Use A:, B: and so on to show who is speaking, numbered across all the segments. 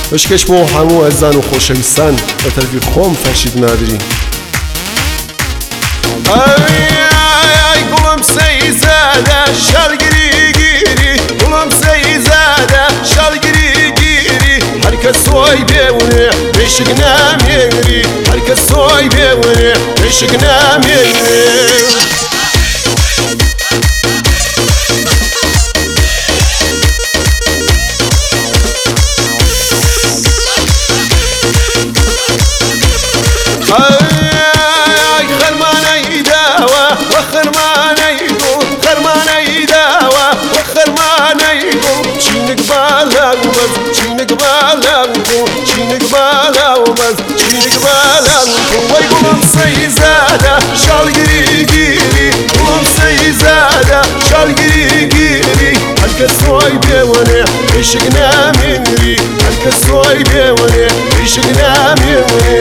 A: اشکش بۆ هەموو ئەزان و خۆشەویستان بە تەرفی خۆم فەرشید نادری.
B: ئای گوڵم سەیزادە شەڵگیری گیری، گوڵم سەیزادە شەڵگیری گیری، هەرکە سۆی بێونێ بێشک نامێنری، هەرکە سۆی بێونێ بێشک نامێنری. چینک بالا وای گوڵم سەیزادە شەڵگیری گیری، گوڵم سەیزادە شەڵگیری گیری، هەرکە سۆی بێوەنێ بێشک نامێنری، هەرکە سۆی بێوەنێ بێشک نامێنری.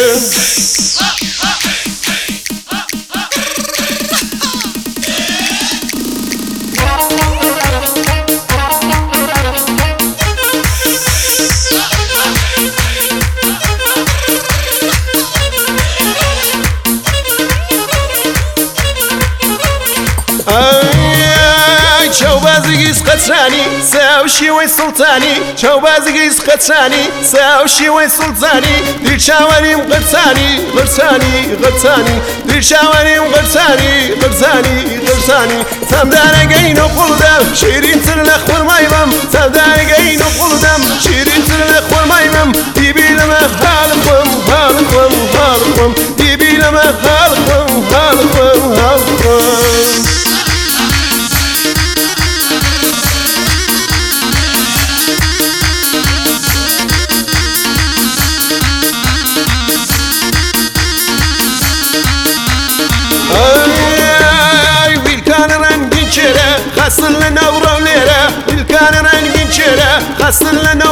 B: چاوبازێکی سقەچانی ساو شێوەی سوڵتانی، چاوبازێکی سقەچانی ساو شێوەی سوڵتانی، دیر چاوەنیم غەرچانی غەرچانی غەرچانی، دیر چاوەنیم غەرچانی غەرچانی غەرچانی. چەمدانەگەین و قوڵدەم شیرینتر لە خوڕمای بەم، چەمدانەگەین و قوڵدەم شیرینتر لە خوڕمای بەم، دیبی لەمە هاڵم خۆم هاڵم خۆم هاڵم خۆم، دیبی لەمە هاڵم خۆم هاڵم خۆم هاڵم خۆم. خەسن لە ناوڕە لێرە، ویلکانە ڕەنگین چێرە، خەسن لە